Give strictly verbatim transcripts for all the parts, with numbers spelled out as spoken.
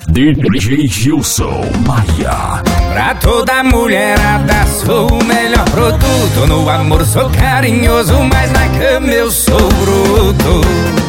D J Gilson Maia. Pra toda mulherada sou o melhor produto. No amor sou carinhoso, mas na cama eu sou bruto.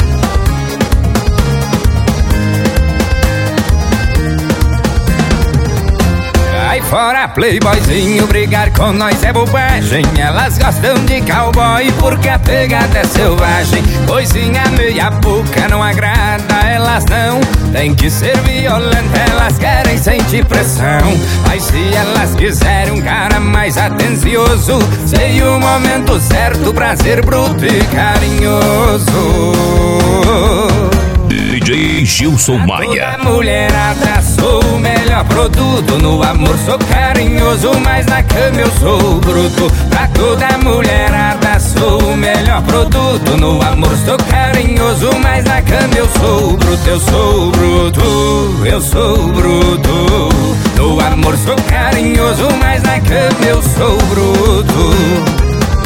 Aí fora playboyzinho, brigar com nós é bobagem. Elas gostam de cowboy porque a pegada é selvagem. Coisinha meia boca não agrada, elas não. Tem que ser violenta, elas querem sentir pressão. Mas se elas quiserem um cara mais atencioso, sei o momento certo pra ser bruto e carinhoso. D J Gilson Maia. Toda mulherada sou o melhor produto. No amor sou carinhoso, mas na cama eu sou bruto. Pra toda mulherada sou o melhor produto. No amor sou carinhoso, mas na cama eu sou bruto. Eu sou bruto, eu sou bruto. No amor sou carinhoso, mas na cama eu sou bruto.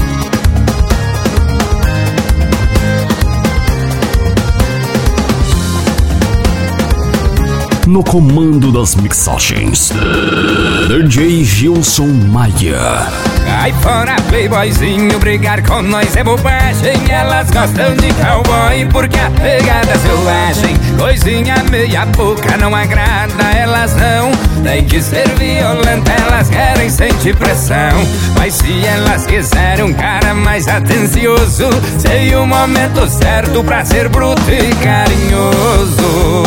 No comando das mixagens, D J Gilson Maia. Aí fora playboyzinho, brigar com nós é bobagem. Elas gostam de cowboy porque a pegada é selvagem. Coisinha meia boca não agrada, elas não. Tem que ser violenta, elas querem sentir pressão. Mas se elas quiserem um cara mais atencioso, sei o momento certo pra ser bruto e carinhoso.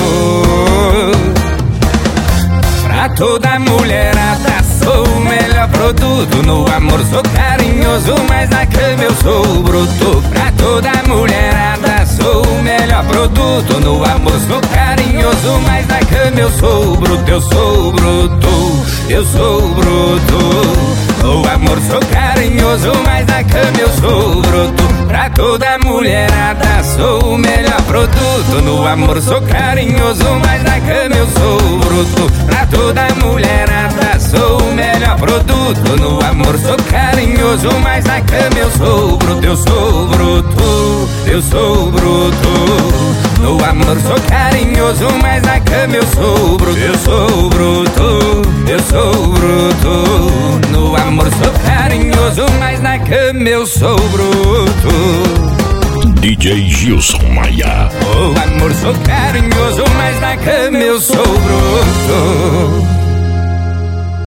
Pra toda mulherada sou o melhor produto. No amor sou carinhoso, mas na cama eu sou bruto. Pra toda mulherada sou o melhor produto. No amor sou carinhoso, mas na cama eu sou bruto. Eu sou bruto, eu sou bruto. No amor sou carinhoso, mas na cama eu sou bruto. Pra toda mulherada sou o melhor produto. No amor sou carinhoso, mas na cama eu sou bruto. Pra toda mulherada sou o melhor produto. No amor sou carinhoso, mas na cama eu sou bruto. Eu sou bruto, eu sou bruto. No amor sou carinhoso, mas na cama eu sou bruto. Eu sou bruto, eu sou bruto. No amor sou carinhoso, mas na cama eu sou bruto. D J Gilson Maia. No amor sou carinhoso, mas na cama eu sou bruto.